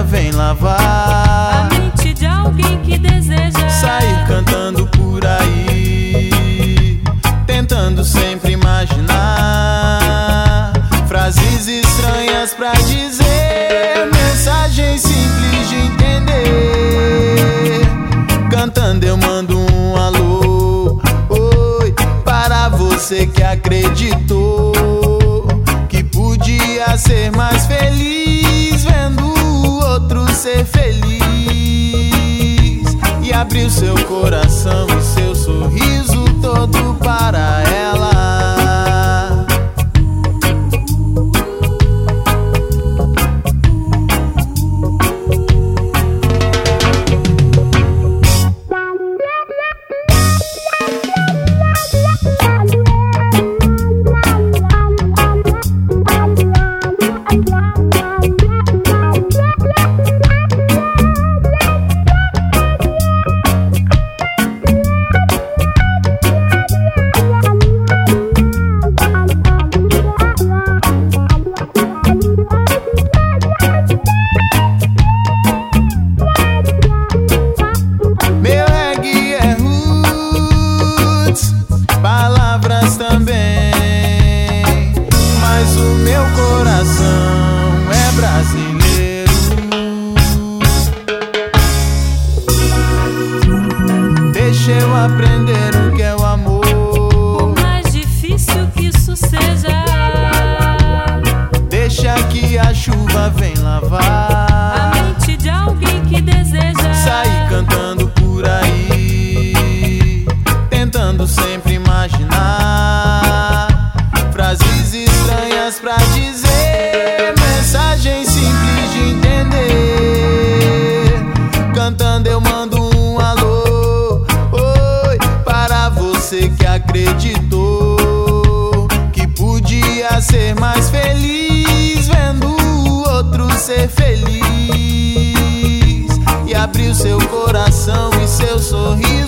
chuva vem lavar a mente de alguém que deseja sair cantando por aí, tentando sempre imaginar frases estranhas pra dizer, mensagens simples de entender. Cantando eu mando um alô, oi, para você que acreditou que podia ser mais feliz vendo o outro ser feliz, e abriu seu coração e seu sorriso todo para ela. Palavras também, mas o meu coração é brasileiro. Deixa eu aprender o que é o amor, por mais difícil que isso seja. Deixa que a chuva vem lavar a mente de alguém que deseja sair cantando por aí, tentando sempre imaginar frases estranhas pra dizer, mensagens simples de entender. Cantando eu mando um alô, oi, para você que acreditou que podia ser mais feliz vendo o outro ser feliz, e abriu seu coração e seu sorriso